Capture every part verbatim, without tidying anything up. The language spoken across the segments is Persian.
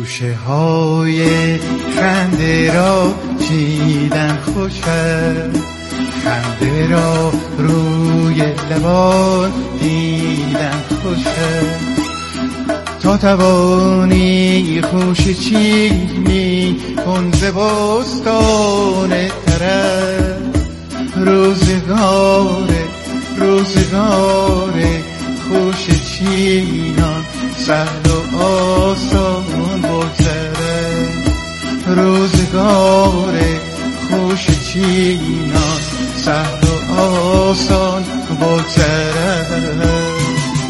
گوشه های خنده را چیدن خوشه، خنده را روی لبان دیدن خوشه. تا توانی خوش چینی کن ز بستان طرف، روزگاره روزگاره خوش چینان سهل و آسان بگذره، روزگاره خوش چینان سهل و آسان بگذره.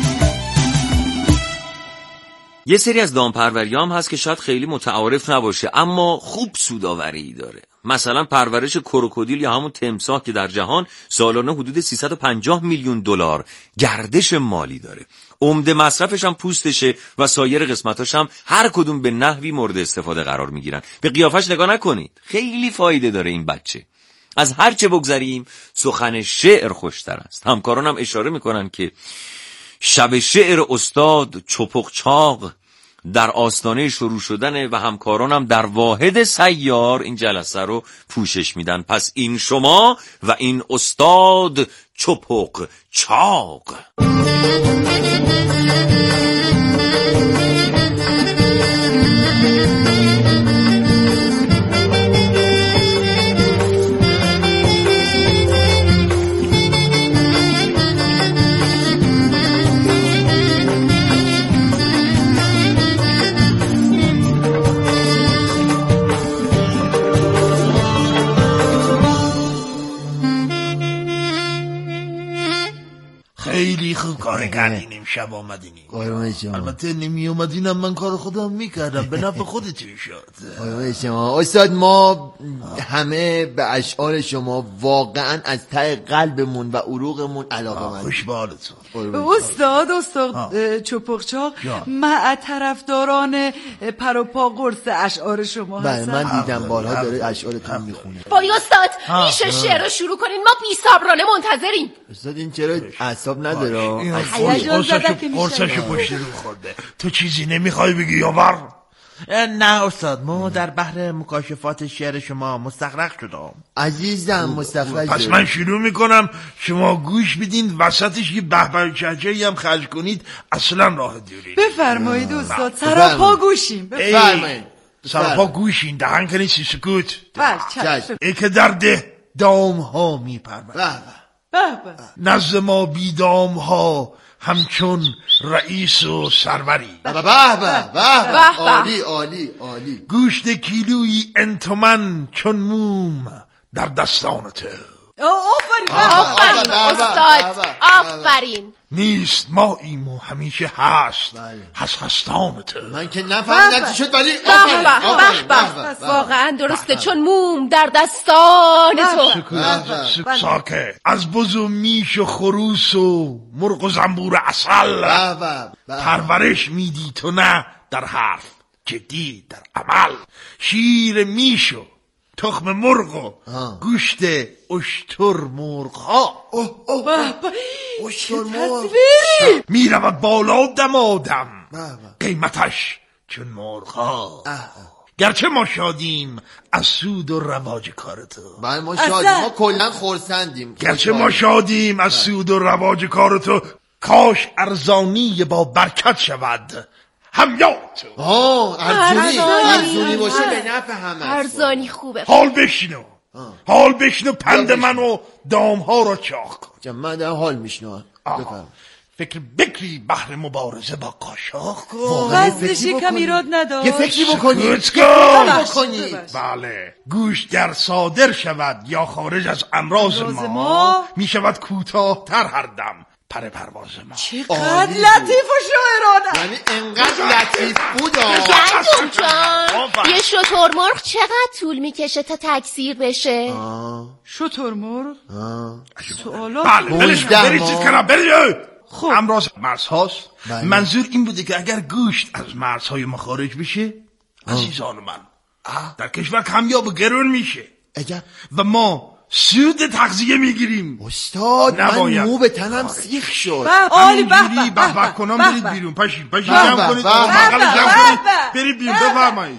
یه سری از دامپروری هم هست که شاید خیلی متعارف نباشه اما خوب سودآوری داره. مثلا پرورش کروکودیل یا همون تمساح که در جهان سالانه حدود سیصد و پنجاه میلیون دلار گردش مالی داره. عمده مصرفش هم پوستشه و سایر قسمتاش هم هر کدوم به نحوی مورد استفاده قرار میگیرن. به قیافش نگاه نکنید، خیلی فایده داره این بچه. از هر چه بگذریم سخن شعر خوشتر است. همکاران هم اشاره میکنن که شب شعر استاد چپق چاق در آستانه شروع شدنه و همکارانم در واحد سیار این جلسه رو پوشش میدن. پس این شما و این استاد چپق چاق. خیلی خوب کار کردین امشب آمدینی. قربان شما. البته نمی اومدینم من کار خودم میکردم، به نفع خودتون شد. قربان شما استاد، ما همه به اشعار شما واقعا از ته قلبمون و عروقمون علاقه‌مند. خوش به حالتون. استاد استاد چپقچاق، من طرفداران پر و پا قرص اشعار شما هستم. بله من دیدم بارها داره اشعارتون میخونه. وای استاد میشه شعر رو شروع کنین؟ ما بی صبرانه منتظریم. استاد این چرا اعصاب نداره؟ قرصشو پشت رو خورده. تو چیزی نمیخوای بگی یاور؟ نه استاد، ما در بحر مکاشفات شعر شما مستغرق شدم. عزیزم مستخرج. پس من شروع میکنم، شما گوش بدین، وسطش یه بهبه چهچه‌ای هم خرج کنید، اصلا راه دیوری. بفرمایید استاد، سراپا گوشیم. بفرمایید سراپا گوشین، دهن کنید سی سکوت. بله. ای که در ده دام ها میپرد، نزد ما بی دام ها همچون رئیس و سروری. به به به به عالی عالی عالی. گوشت کیلویی انتمن چون موم در دستانته. آفرین آفرین استاد، آفرین. نیست ما ایمو همیشه هست، هست هستانته. من که نفهمیدم چی شد ولی واقعا درسته، چون موم در دستان تو. ساکه از بز و میش و خروس و مرغ و زنبور عسل پرورش میدی تو، نه در حرف جدی در عمل. شیر میش و تخم مرغ و گوشت اشتر مرغ ها. اشتر مرغ میرود بالا دمادم، قیمتش چون مرغ ها. گرچه ما شادیم از سود و رواج کار تو. بله ما شادیم، ما کلن خرسندیم. گرچه ما شادیم از سود و رواج کار تو، کاش ارزانی با برکت شود همیات. آه ارزونی ارزونی باشه به نفع همه. ارزانی خوبه. حال بشنو حال بشنو پند من و دام ها را چاق کن. من در حال میشنوم. بفرم. فکر بکری بحر مبارزه با قاشاق کن. وزنش کم ایراد نداشت. یه فکری بکنی. بکنی. بله گوش گر صادر شود یا خارج از امراض ما, ما می شود کوتاه تر هر دم پر پرواز ما. چقدر لطیف و شاعرانه. یعنی انقدر لطیف بود. گندم جان، یه شترمرغ چقدر طول میکشه تا تکثیر بشه؟ شترمرغ؟ سوالا بله برید چیز کنم برید. خب امراض مرز هاست. منظور این بوده که اگر گوشت از مرزهای ما خارج بشه، عزیزان من در کشور کمیاب و گرون میشه و ما سود تغذیه میگیریم. استاد من مو به تنم سیخ شد. عالی. به به به کنم برید بیرون. پاشید پاشید جمع کنید، بغل جمع کنید، برید شنیدیم، بفرمایید.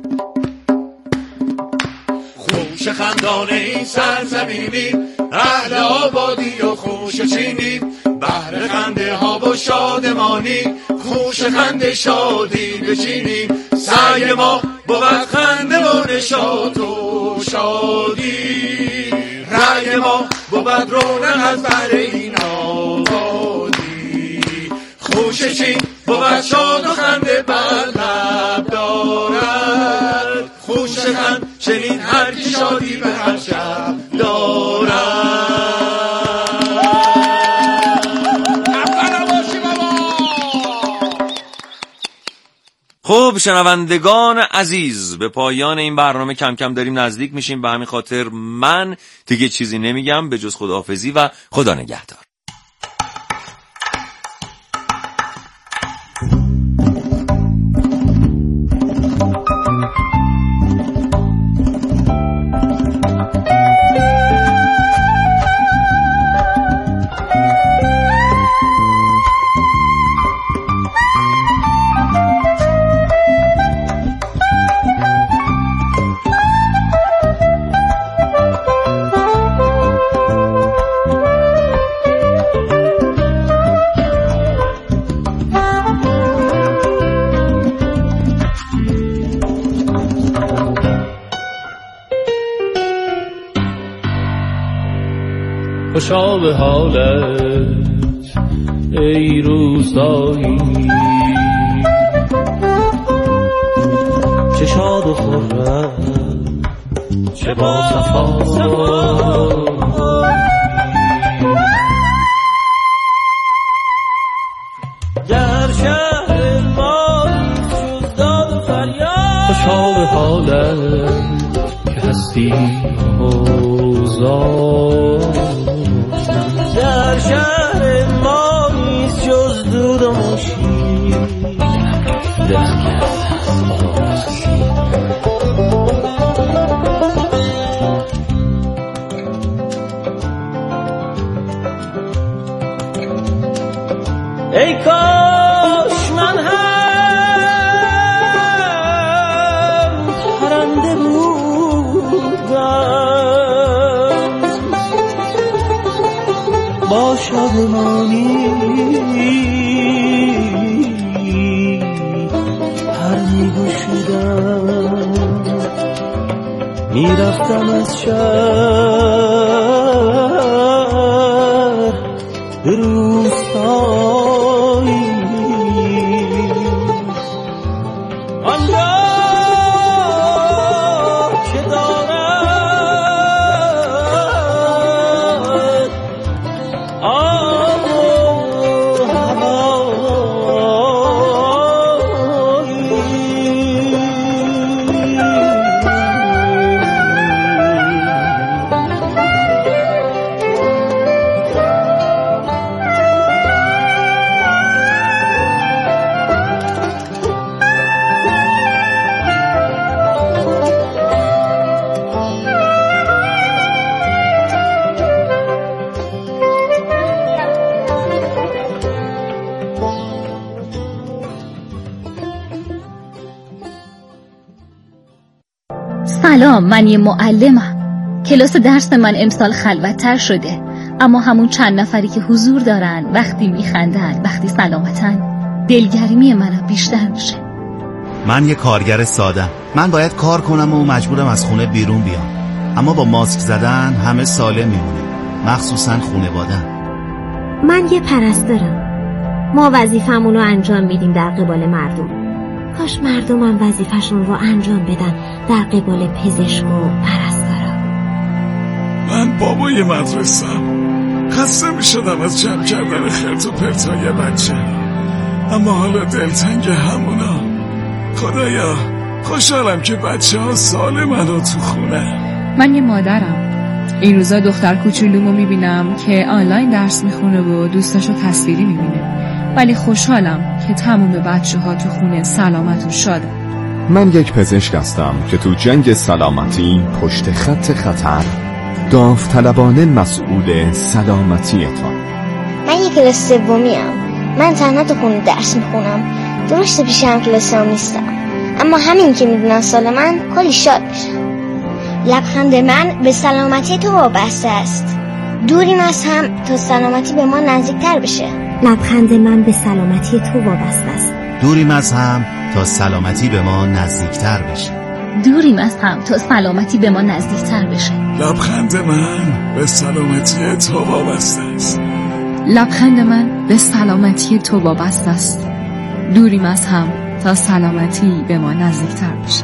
خوش خندانه این سرزمینی، اهل آبادی و خوش چینی، بهر خنده ها و شادمانی، خوش خنده شادی بچینی. سعی ما بود خنده و نشاط و شادی، رأی ما بود رونق از بر این آبادی. خوش چین بود شاد و خنده بر لب دارد، خوش خند چنین هر کی شادی به هر شب دارد. خب شنوندگان عزیز، به پایان این برنامه کم کم داریم نزدیک میشیم. به همین خاطر من دیگه چیزی نمیگم به جز خداحافظی و خدا نگهدار. خوشا به حالت ای روستایی، چه شاد و خرم چه با صفایی. در شهر ما جز داد و فریاد، خوشا به حالت که هستی آزاد. در شهر ما نیست جز دود و مشیر، دلم ای کاش من هم پرنده بودم، با شادمانی پر می‌گشودم، میرفتم از شهر به روستایی. آنجا که دارد آب و سلام، من یه معلمم. کلاس درس من امسال خلوت‌تر شده، اما همون چند نفری که حضور دارن، وقتی میخندن، وقتی سلامتن، دلگرمی منم بیشتر میشه. من یه کارگر سادم. من باید کار کنم و مجبورم از خونه بیرون بیام، اما با ماسک زدن همه سالم میمونیم، مخصوصا خانواده‌ام. من یه پرستارم. ما وظیفمون رو انجام میدیم در قبال مردم. کاش مردم هم وظیفشون رو انجام بدن در قبال پزشک و پرستارا. من بابای مدرسه‌ام، خسته میشدم از جمع کردن خرت و پرتای بچه، اما حالا دلتنگ همونا. خدایا خوشحالم که بچه ها سالمن و تو خونه. من یه مادرم. این روزا دختر کوچولومو میبینم که آنلاین درس میخونه و دوستاشو تصویری میبینه، ولی خوشحالم که تمام بچه ها تو خونه سلامت و شاده. من یک پزشک هستم که تو جنگ سلامتی پشت خط خطر داوطلبانه مسئول سلامتیتان. من یک کلاس سومیم. من تنها تو خونه درس میخونم. درسته پیش هم کلاسام نیستم، اما همین که میبینن سال من کلی شاد میشن. لبخند من به سلامتی تو وابسته است. دوریم از هم تا سلامتی به ما نزدیکتر بشه. لبخند من به سلامتی تو وابسته است. دوریم از هم تا سلامتی به ما نزدیکتر بشه. دوریم از هم تا سلامتی به ما نزدیکتر بشه. لبخند من به سلامتی تو وابسته است. لبخند من به سلامتی تو وابسته است. دوریم از هم تا سلامتی به ما نزدیکتر بشه.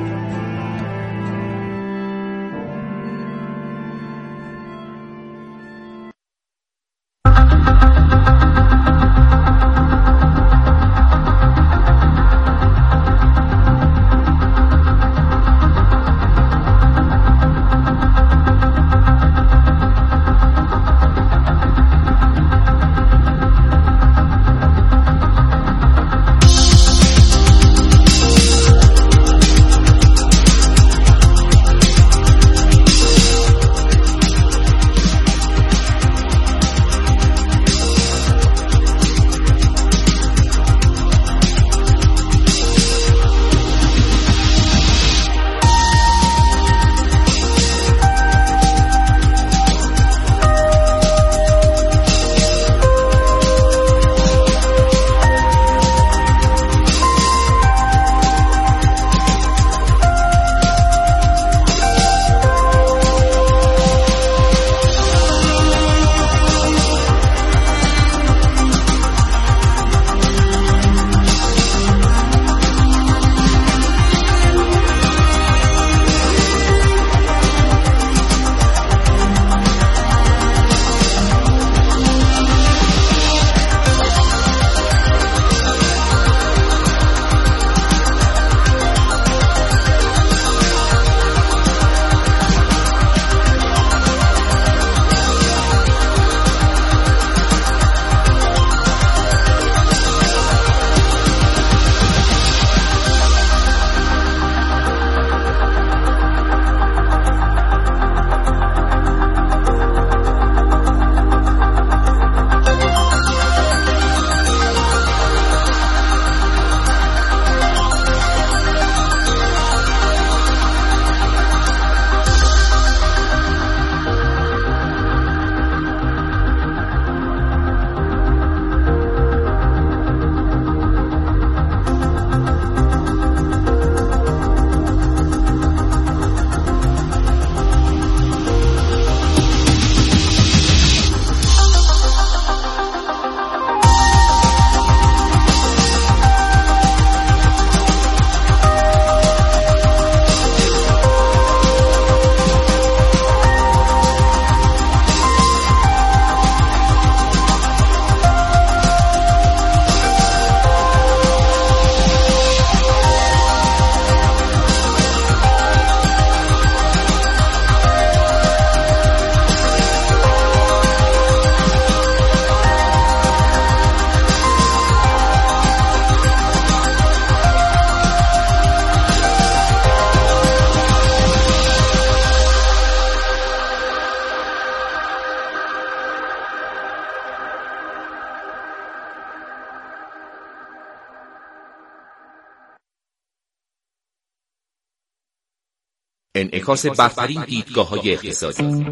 انعکاس برترین دیدگاه‌های اقتصادی.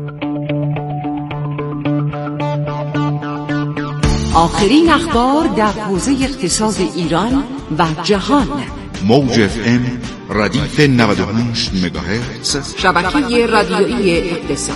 آخرین اخبار در حوزه اقتصاد ایران و جهان. موج اف ام ردیف نود و هشت مگاهرتز، شبکه رادیویی اقتصاد.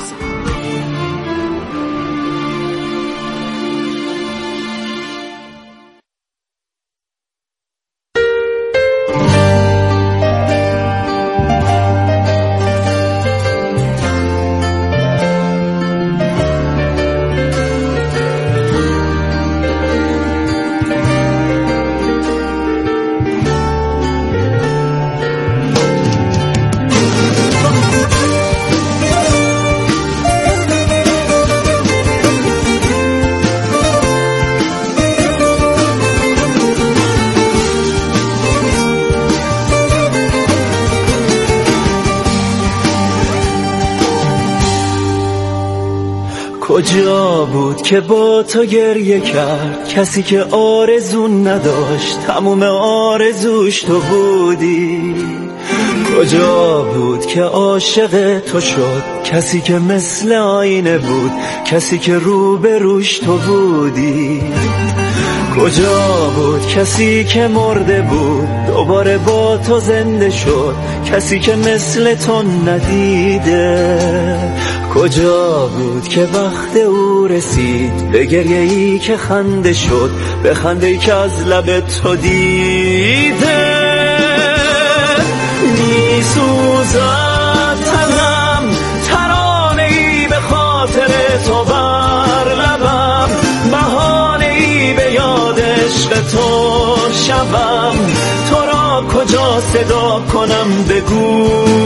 کجا بود که با تو گریه کرد کسی که آرزو نداشت تموم آرزوش تو بودی؟ کجا بود که عاشق تو شد کسی که مثل آینه بود کسی که رو به روش تو بودی؟ کجا بود کسی که مرده بود دوباره با تو زنده شد کسی که مثل تو ندیده؟ کجا بود که وقت او رسید به گریه ای که خنده شد به خنده ای که از لب تو دیده؟ می سوزد تنم ترانه ای به خاطر تو بر لبم بهانه ای به یاد عشق تو شبم تو را کجا صدا کنم بگو؟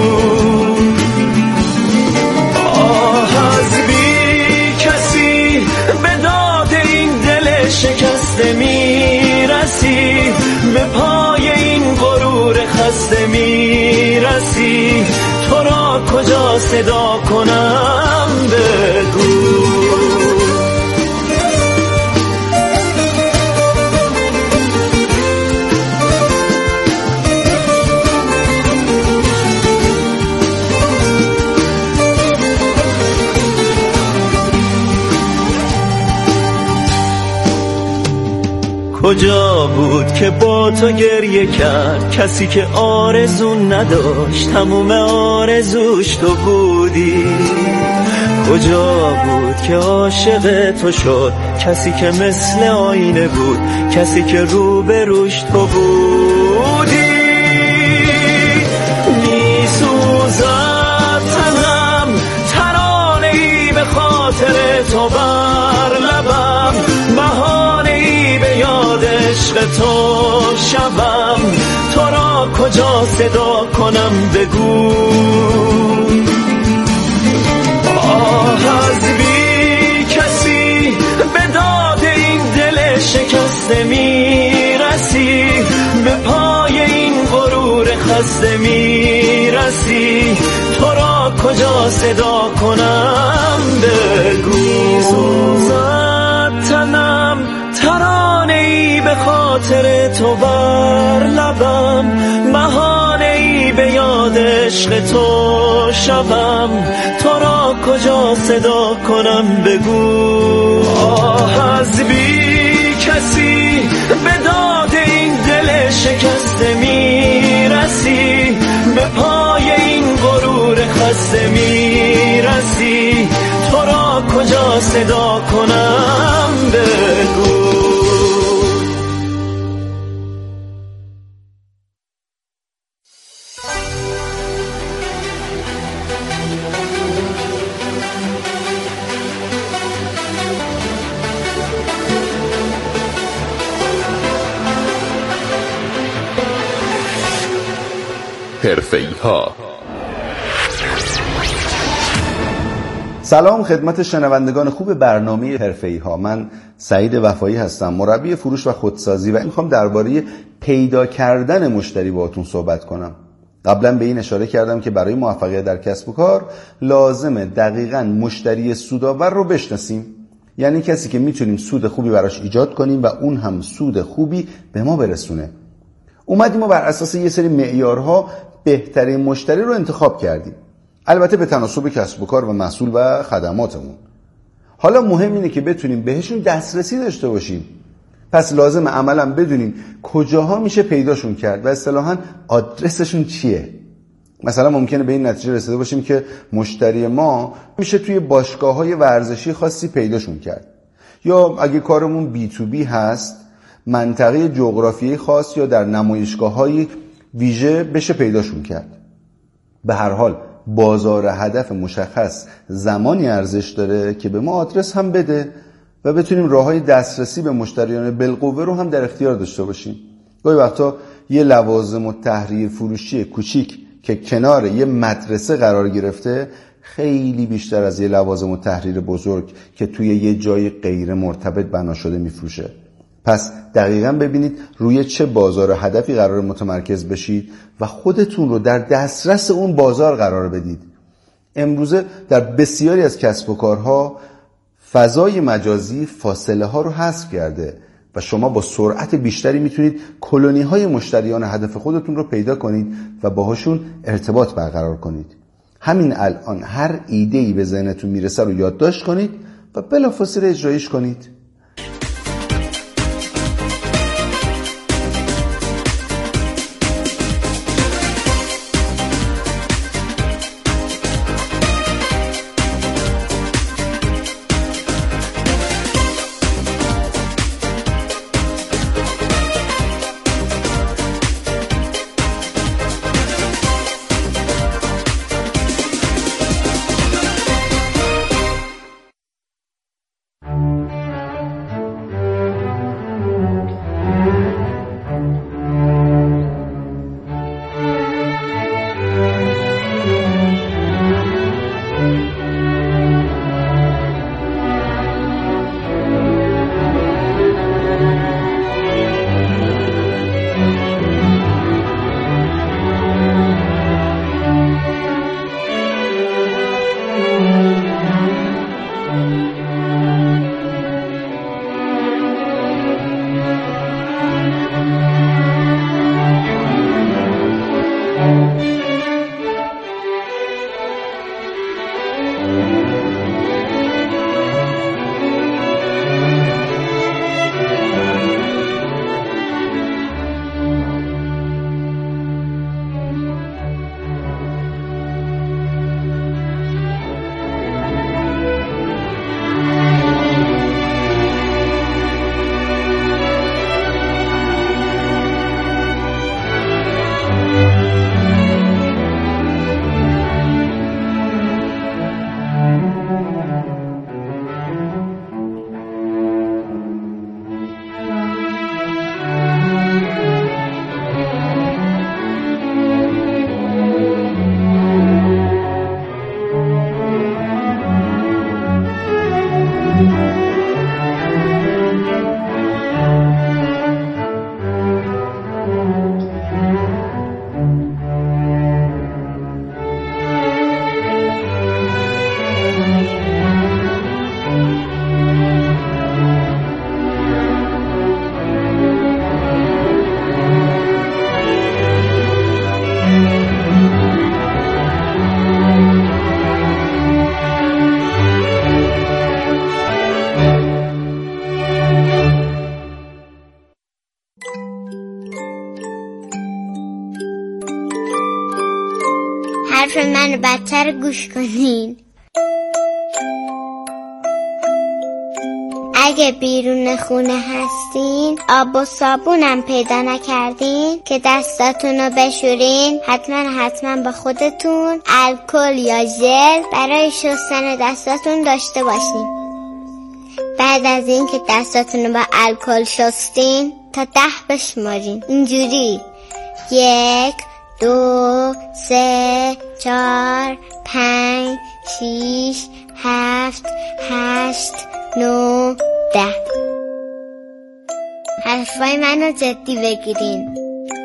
آه از بی کسی به داد این دل شکسته می رسی به پای این غرور خسته می رسی تو را کجا صدا کنم بگو؟ کجا بود که با تو گریه کرد کسی که آرزو نداشت تموم آرزوش تو بودی؟ کجا بود که عاشق تو شد کسی که مثل آینه بود کسی که رو به روش تو بودی؟ می سوزد تنم ترانه ای به خاطر تو بر لبم بهانه ای به یاد عشق تو شبم تو را کجا صدا کنم بگو؟ آه از بی کسی به داد این دل شکسته می رسی به پای این غرور خسته می رسی تو را کجا صدا کنم بگو؟ سوزد تنم ترانه ای به خاطر تو بر لبم بهانه ای به یاد عشق تو شبم تو را کجا صدا کنم بگو؟ آه از بی کسی به داد این دل شکسته می رسی به پای این غرور خسته می رسی تو را کجا صدا کنم بگو؟ حرفه‌ای‌ها. سلام خدمت شنوندگان خوب برنامه حرفه‌ای‌ها. من سعید وفایی هستم، مربی فروش و خودسازی و میخوام درباره پیدا کردن مشتری باهاتون صحبت کنم. قبلا به این اشاره کردم که برای موفقیت در کسب و کار لازمه دقیقاً مشتری سودآور رو بشناسیم، یعنی کسی که میتونیم سود خوبی براش ایجاد کنیم و اون هم سود خوبی به ما برسونه. اومدیم و بر اساس یه سری معیارها بهترین مشتری رو انتخاب کردیم، البته به تناسب کسب و کار و محصول و خدماتمون. حالا مهم اینه که بتونیم بهشون دسترسی داشته باشیم، پس لازم عملاً بدونیم کجاها میشه پیداشون کرد و اصطلاحاً آدرسشون چیه. مثلا ممکنه به این نتیجه رسیده باشیم که مشتری ما میشه توی باشگاه‌های ورزشی خاصی پیداشون کرد، یا اگه کارمون بی تو بی هست منطقه جغرافیایی خاص یا در نمایشگاه‌های ویژه بشه پیداشون کرد. به هر حال بازار هدف مشخص زمانی ارزش داره که به ما آدرس هم بده و بتونیم راههای دسترسی به مشتریان بالقوه رو هم در اختیار داشته باشیم. گاهی وقتا یه لوازم التحریر فروشی کوچیک که کنار یه مدرسه قرار گرفته خیلی بیشتر از یه لوازم التحریر بزرگ که توی یه جای غیر مرتبط بنا شده میفروشه. پس دقیقاً ببینید روی چه بازار هدفی قرار متمرکز بشید و خودتون رو در دسترس اون بازار قرار بدید. امروزه در بسیاری از کسب و کارها فضای مجازی فاصله ها رو حذف کرده و شما با سرعت بیشتری میتونید کلونی های مشتریان هدف خودتون رو پیدا کنید و باهاشون ارتباط برقرار کنید. همین الان هر ایده‌ای به ذهنتون میرسه رو یادداشت کنید و بلافاصله اجرایش کنید. حرف منو بدتر گوش کنین. اگه بیرون خونه هستین آب و صابونم پیدا نکردین که دستاتونو بشورین، حتما حتما با خودتون الکل یا ژل برای شستن دستاتون داشته باشین. بعد از این که دستاتونو با الکل شستین تا ده بشمارین، اینجوری: یک، دو، سه، چهار، پنج، شیش، هفت، هشت، نو، ده. حرفای منو جدی بگیرین.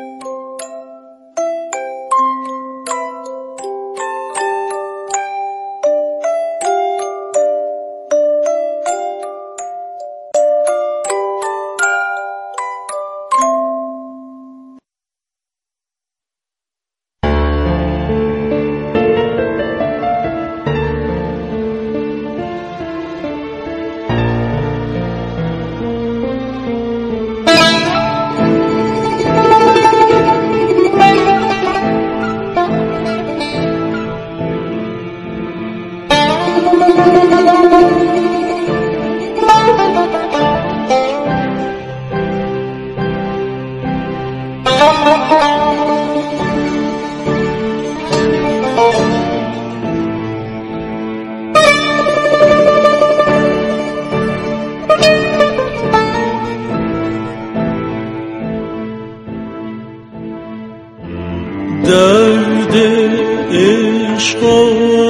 درد عشق و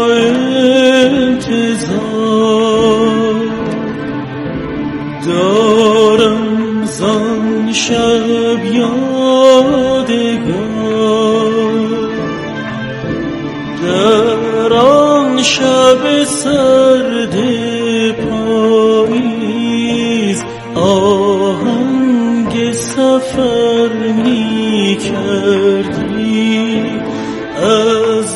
انتظار دارم زان شب یادگار، در آن شب سرد پا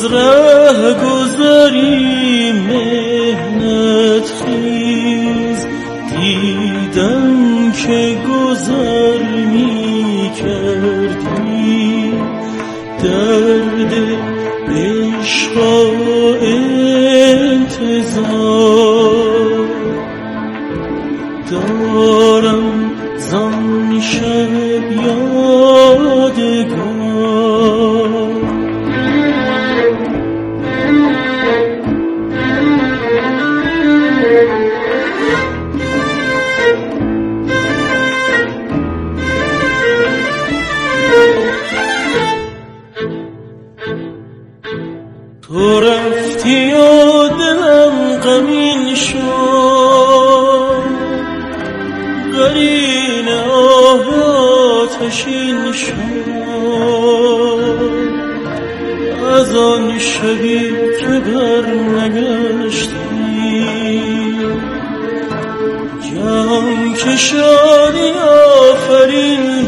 ره گذری مهنت خیز، دیدم که گذر می کردی، درد عشق و انتظار دارم زان شب یادگار. تو رفتی و دلم غمین شد، قرین آه آتشین شد، از آن شبی که بر نگشتی، جان که شادی آفرین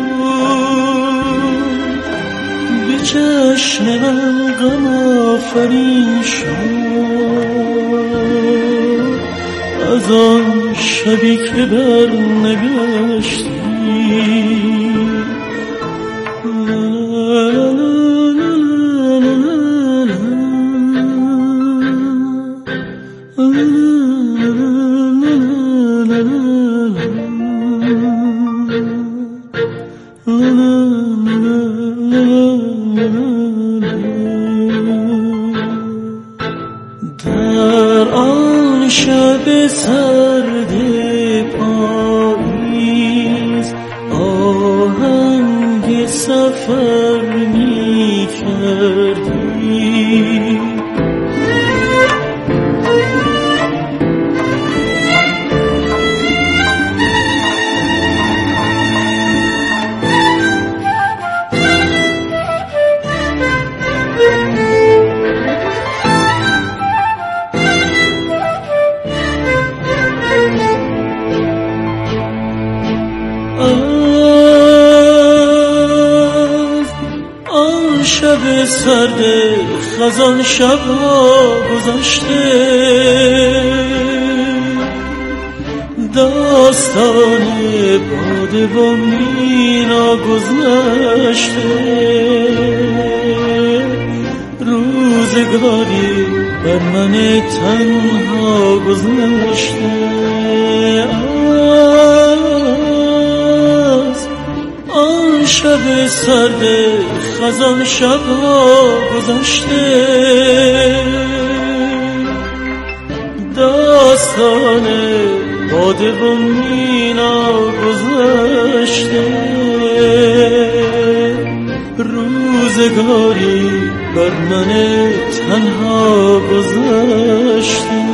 بود، به چشم من غم آفرین شد، از آن شبی که بر نگشتی. در آن شب سرد پاییز آهنگ سفر می کردی، شب سرد خزان شب ها گذشته، داستان باده و مینا گذشته، روزگاری بر من تنها گذشته، از آن شب سرد خزان شب ها گذشته، داستان باده و مینا گذشته، روزگاری بر من تنها گذشته.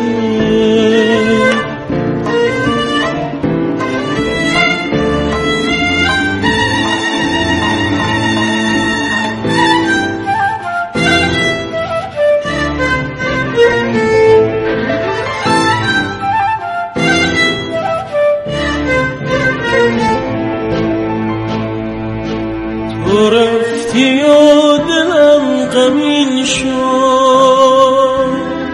تو رفتی و دلم غمین شد،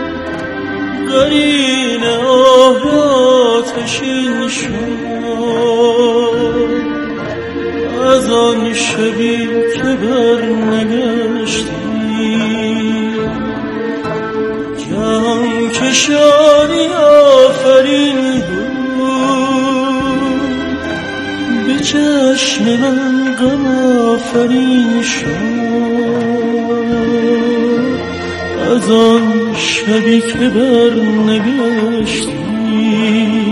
قرین آه آتشین شد، از آن شبی که بر نگشتی، جان که شادی آفرین بود، به چشم من غم آفرین شد، از آن شبی که بر نگشتی.